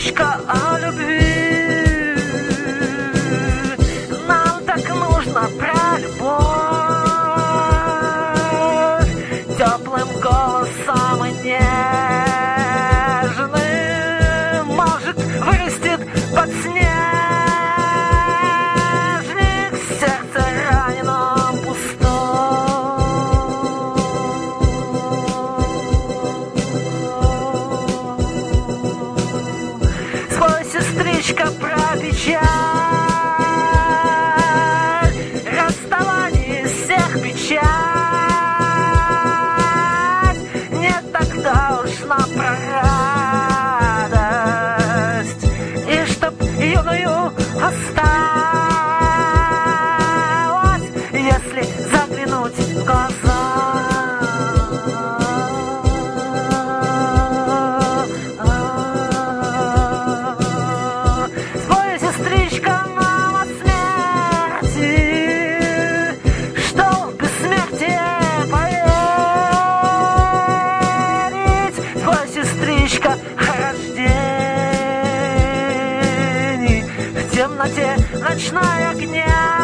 сестричка, о любви. Нам так нужно про любовь. Теплым голосом и нежным может вырастет подснежник сердце раненом пустом. Спой, сестричка, про печаль, расставание всех печаль. Нет, тогда уж нам про радость, и чтоб юную осталось, если заглянуть в глаза. Спой, сестричка, нам о смерти, что в бессмертие поверить. Спой, сестричка, о рождении в темноте ночной огня.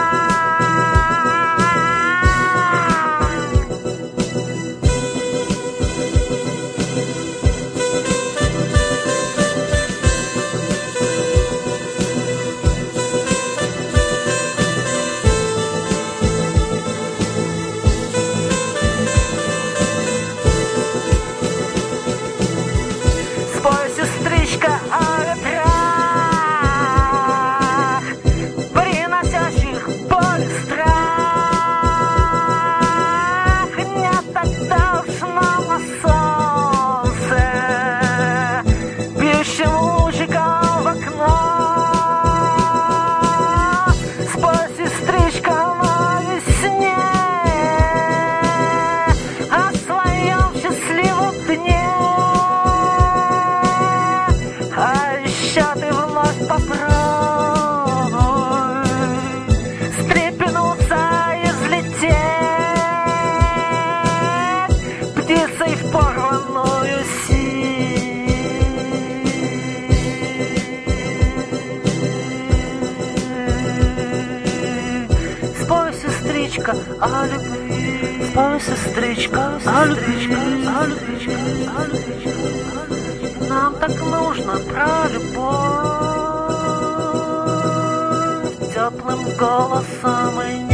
Спой, сестричка, о ветрах, приносящих боль и страх. Нет, тогда уж нам на солнце, бьющим лучиком в окно. Спой, сестричка, на весне, о своем счастливом дне. А еще ты вновь попробуй встрепенуться и взлететь птицей в порванную сеть. Спой, сестричка, о любви. Спой, сестричка, о любви, о любви, о любви. Нам так нужно про любовь. Теплым голосом и